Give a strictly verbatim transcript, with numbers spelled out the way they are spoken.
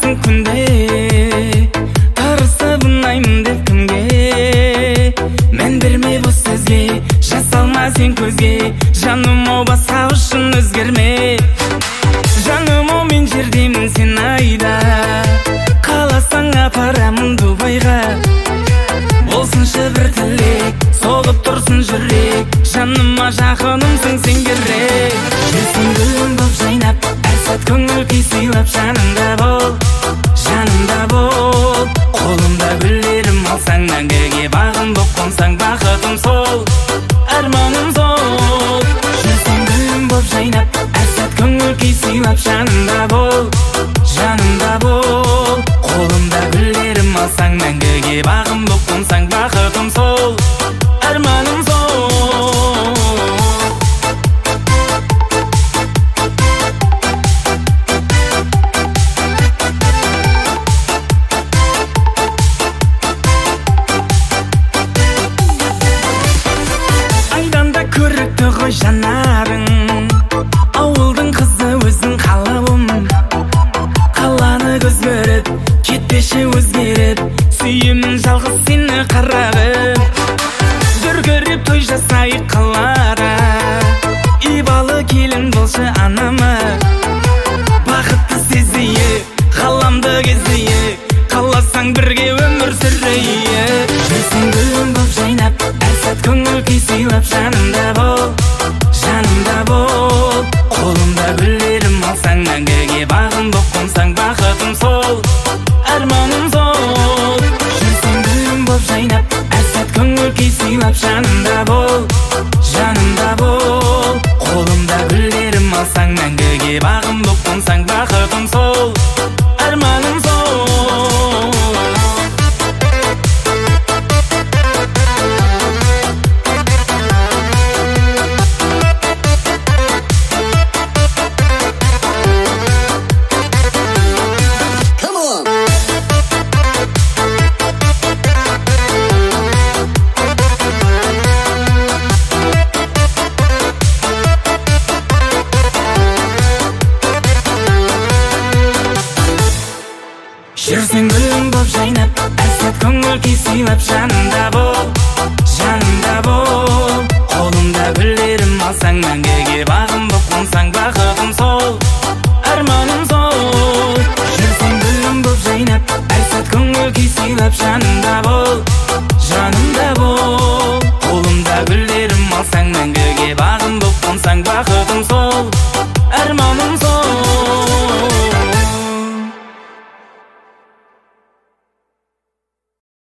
қалмайсың күнде, тырысып ұнаймын деп кімге? Мен берме бұл сөзге, жасалма сен көзге. Жаным о басқа үшін өзгерме. Жаным о мен жердемін сен айда, қаласаң апарамын Дубайға. Болсыншы бір тілек, соғып тұрсын жүрек. Жаныма жақынымсың сен керек. Жүрсің гүлім боп жайнап, әр сәт көңіл күй сыйлап. Жанымда бол, жанымда бол. Қолымда гүлдерім алсаң, мәңгіге бағым боп қонсаң. Бақытым сол, арманым сол. Жүрсің гүлім боп жайнап, әр сәт көңіл күй сыйлап. Жанымда бол, жанымда бол. Қолымда гүлдерім алсаң, мәңгіге бағым боп қонсаң. Бақытым сол, арманым сол. Айдан да көрікті ғой жанарың, ауылдың қызы өзің қалауым. Қаланы көз көріп, кетпеші өзгеріп, сүйемін жалғыз сені қарағым. Дүркіреп той жасайық қалада, ибалы келін болшы анама. Бақытты сезейік, ғаламды кезейік, қаласаң бірге өмір сүрейік. Жүрсің гүлім боп жайнап, әр сәт көңіл күй сыйлап. Жанымда бол, жанымда бол. Қолымда гүлдерім алсаң, мәңгіге бағым боп қонсаң. Бақытым сол, арманым сол. Жүрсің гүлім боп жайнап, әр сәт көңіл күй сыйлап. Жанымда бол, жанымда бол. Қолымда гүлдерім алсаң, мәңгіге бағым боп қонсаң. Бақытым сол, арманым сол. Жүрсің гүлім боп жайнап, әр сәт көңіл күй сыйлап. Жанымда бол, жанымда бол. Қолымда гүлдерім алсаң, мәңгіге бағым боп қонсаң. Бақытым сол, арманым сол. Жүрсің гүлім боп жайнап, әр сәт көңіл күй сыйлап. Жанымда бол, жанымда бол. Қолымда гүлдерім алсаң, мәңгіге бағым боп қонсаң. Бақытым сол.